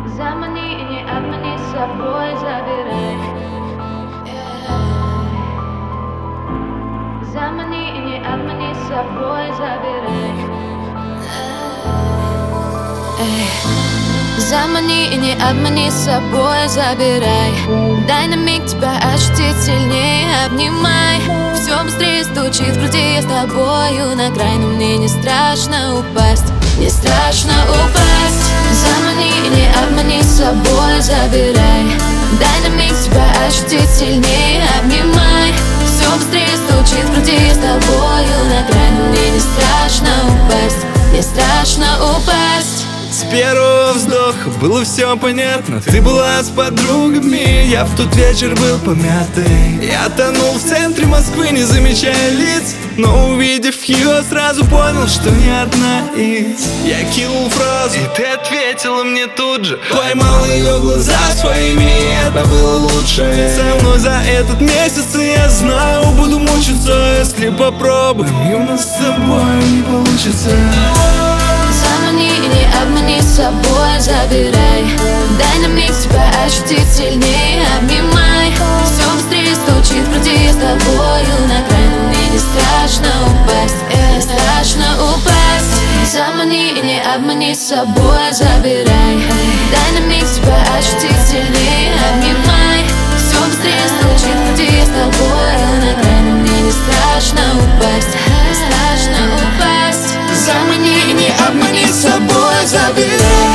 Замани и не обмани, с собой забирай. Замани и не обмани, с собой забирай. Замани и не обмани, с собой забирай. Дай на миг тебя ощутить сильнее, обнимай. Все быстрее стучит в груди, я с тобою на край. Но мне не страшно упасть, не страшно упасть. Замани и не обмани, с собой забирай. Дай на миг тебя ощутить сильнее, обнимай. Все быстрее стучит в груди, я с тобою на край. Но мне не страшно упасть, не страшно упасть. С первого вздоха было все понятно. Ты была с подругами, я в тот вечер был помятый. Я тонул в центре Москвы, не замечая лиц. Но увидев ее, сразу понял, что не одна из. Я кинул фразу, и ты ответила мне тут же. Поймал ее глаза своими, и это было лучшее. Со мной за этот месяц, и я знаю, буду мучиться, если попробуем, и у нас с тобой не получится. Замани и не обмани, с собой забирай. Дай на миг тебя ощутить сильнее, обнимай. Все быстрее стучит в груди, я с тобою на край. Но мне не страшно упасть, не страшно упасть. Замани и не обмани, с собой забирай. Дай на миг тебя ощутить сильнее, обнимай. Все быстрее стучит в груди, я с тобою на край. Но мне не страшно упасть, не страшно упасть. Замани и не обмани, с собой забирай.